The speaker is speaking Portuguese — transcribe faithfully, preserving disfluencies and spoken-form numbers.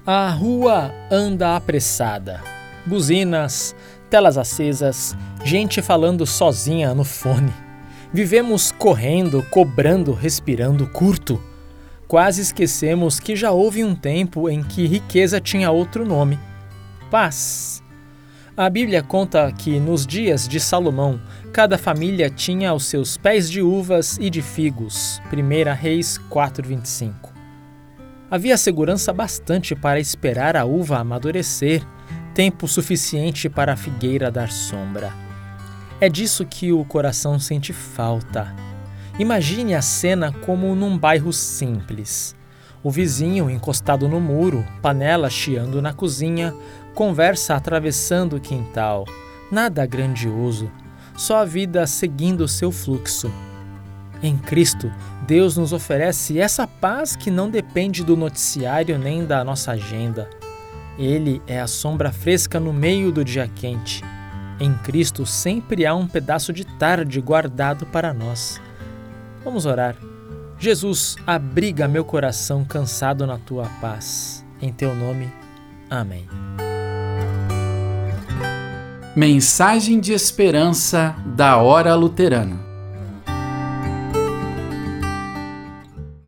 A rua anda apressada. Buzinas, telas acesas, gente falando sozinha no fone. Vivemos correndo, cobrando, respirando curto. Quase esquecemos que já houve um tempo em que riqueza tinha outro nome: paz. A Bíblia conta que nos dias de Salomão, cada família tinha os seus pés de uvas e de figos. primeira Reis quatro, vinte e cinco. Havia segurança bastante para esperar a uva amadurecer, tempo suficiente para a figueira dar sombra. É disso que o coração sente falta. Imagine a cena como num bairro simples. O vizinho encostado no muro, panela chiando na cozinha, conversa atravessando o quintal. Nada grandioso, só a vida seguindo seu fluxo. Em Cristo, Deus nos oferece essa paz que não depende do noticiário nem da nossa agenda. Ele é a sombra fresca no meio do dia quente. Em Cristo sempre há um pedaço de tarde guardado para nós. Vamos orar. Jesus, abriga meu coração cansado na tua paz. Em teu nome, amém. Mensagem de esperança da Hora Luterana.